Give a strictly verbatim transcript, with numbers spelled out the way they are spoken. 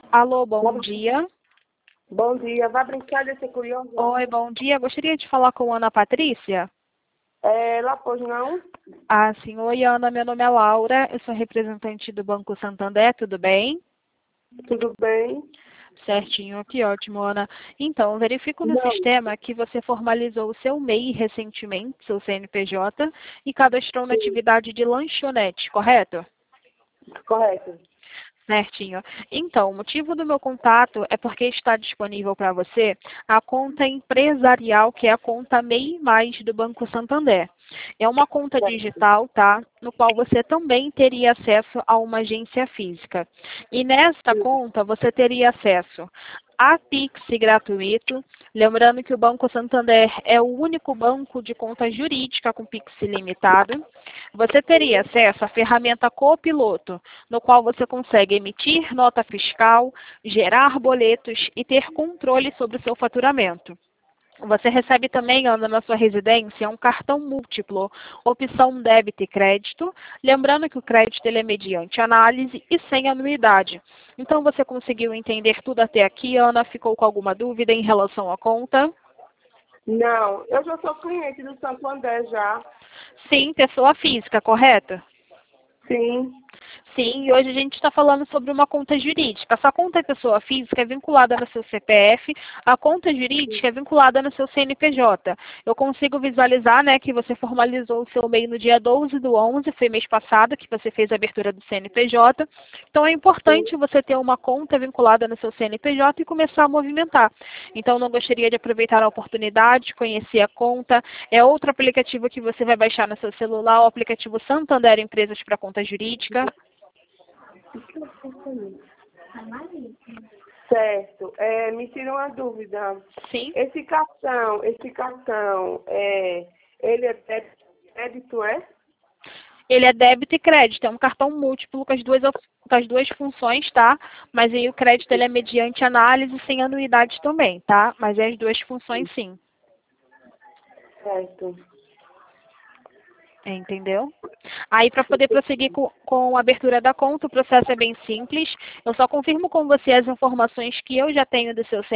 Alô, bom Bom dia. bom dia. Vai brincar de ser curiosa? Oi, bom dia. Gostaria de falar com Ana Patrícia. É, lá, pois não? Ah, sim. Oi, Ana. Meu nome é Laura. Eu sou representante do Banco Santander. Tudo bem? Tudo bem? Certinho. Que ótimo, Ana. Então, verifico no Não, sistema que você formalizou o seu M E I recentemente, seu C N P J, e cadastrou na sim, atividade de lanchonete, correto? correto. Certinho. Então, o motivo do meu contato é porque está disponível para você a conta empresarial, que é a conta M E I Mais do Banco Santander. É uma conta Certo. digital, tá? No qual você também teria acesso a uma agência física. E nesta Sim, conta você teria acesso a Pix gratuito. Lembrando que o Banco Santander é o único banco de conta jurídica com Pix ilimitado. Você teria acesso à ferramenta Copiloto, no qual você consegue emitir nota fiscal, gerar boletos e ter controle sobre o seu faturamento. Você recebe também, Ana, na sua residência, um cartão múltiplo, opção débito e crédito. Lembrando que o crédito ele é mediante análise e sem anuidade. Então, você conseguiu entender tudo até aqui, Ana? Ficou com alguma dúvida em relação à conta? não, eu já sou cliente do Santander já. Sim, pessoa física, correto? Sim, Sim, e hoje a gente está falando sobre uma conta jurídica. Essa conta é pessoa física é vinculada no seu C P F, a conta jurídica é vinculada no seu C N P J. Eu consigo visualizar, né, que você formalizou o seu M E I no dia doze do onze, foi mês passado que você fez a abertura do C N P J. Então é sim. importante você ter uma conta vinculada no seu C N P J e começar a movimentar. Então não gostaria de aproveitar a oportunidade, conhecer a conta. É outro aplicativo que você vai baixar no seu celular, o aplicativo Santander Empresas para Conta Jurídica. Certo. É, me tira uma dúvida. Sim. Esse cartão, esse cartão, é, ele é débito, crédito, é? Ele é débito e crédito, é um cartão múltiplo com as duas, op- com as duas funções, tá? Mas aí o crédito ele é mediante análise sem anuidade também, tá? Mas é as duas funções sim, Certo. entendeu? Aí para poder prosseguir com, com a abertura da conta, o processo é bem simples. Eu só confirmo com você as informações que eu já tenho do seu